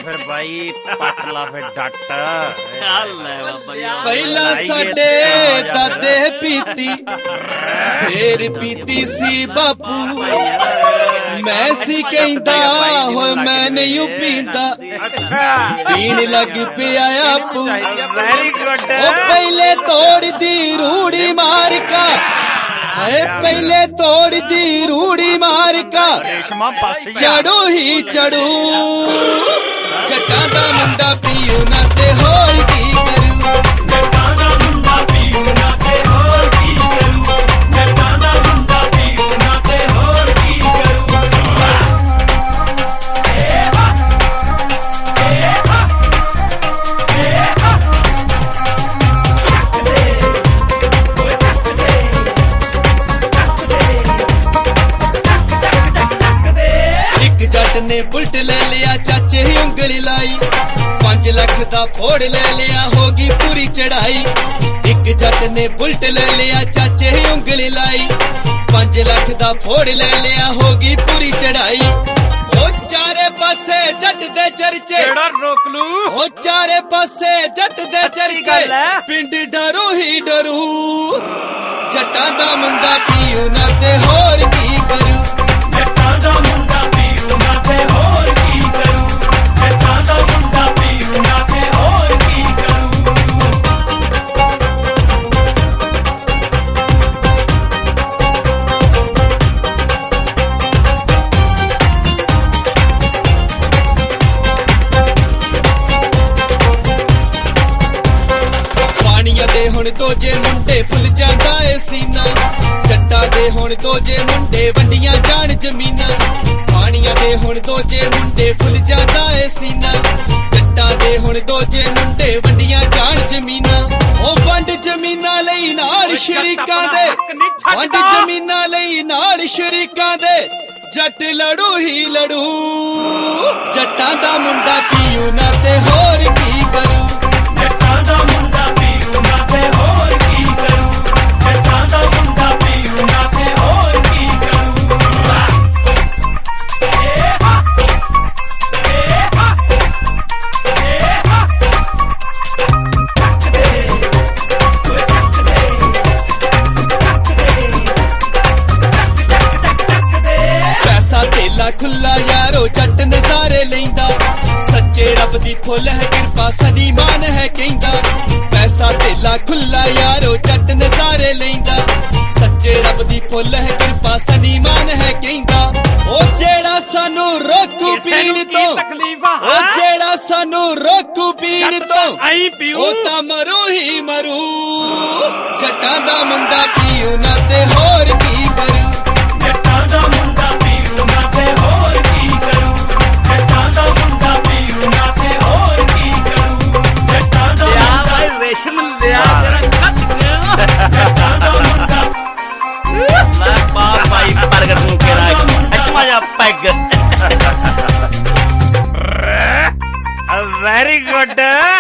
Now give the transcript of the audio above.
फिर भाई पट ला फिर डट पहला साडे दादे पीती फिर पीती सी बापू मैं सी कहंदा हो मैं नहीं पींदा पीन लग पिया आपू पहले तोड़ दी रूड़ी मार का पहले तोड़ दी रूड़ी मार का चढ़ो ही चढ़ू जट्टां दा मुंडा पीऊ ना ते होर की करू ने बुलट ले लिया चाचे ही उंगली लाई 5 लाख दा फोड़ ले लिया होगी पूरी चढ़ाई एक जट ने बुलट ले लिया चाचे ही उंगली लाई 5 लाख दा फोड़ ले लिया होगी पूरी चढ़ाई ओ चारे पासे जट दे चर्चे रोक लू ओ चारे पासे जट दे चर्चे पिंड डरू ही डरू जट्टां दा मुंडा पीऊ ना ते होर की करू जट्टां दा मुंडा ना ते होर की करूं जट्टां दा मुंडा पीऊ ना ते होर की करूं पानिया दे हुण दोजे मुंडे फुल जांदा ए सीना जट्टां दे हुण दोजे मुंडे वंडियां जाण जमीना पानिया दे हुण दोजे मुंडे फुल जांदा ए सीना जट्टां दे हुण दोजे मुंडे वंडियां जाण जमीना ओ वंड जमीना लई नाल शरीकां दे वंड जमीना लई नाल शरीकां दे जट लड़ू ही लड़ू जट्टां दा मुंडा पीऊ ना ते होर की करूं जट्टां दा मुंडा पीऊ ना ते होर की करूं जट्टां दा मुंडा पीऊ ना ते होर की करूं खुला यारो जट नजारे लेंदा सच्चे रब दी फुल है कृपा सदी मान है कहंदा पैसा तेला खुला यारो जट नजारे लेंदा सच्चे रब दी फुल है कृपा सदी मान है कहंदा ओ जेड़ा सानू रोकू पीण तो ओ जेड़ा सानू रोकू पीण तो ओ ता मरू ही मरू जट्टां दा मुंडा पीऊ ना ते होर की करू जट्टां दा मुंडा पीऊ ना ते होर की करूं जट्टां दा मुंडा पीऊ ना ते होर की करूं जट्टां दा मुंडा रेशम लिया जट्टां दा मुंडा मैं बाप भाई बर्गर नु केरा अच्छा जा पैग वेरी गुड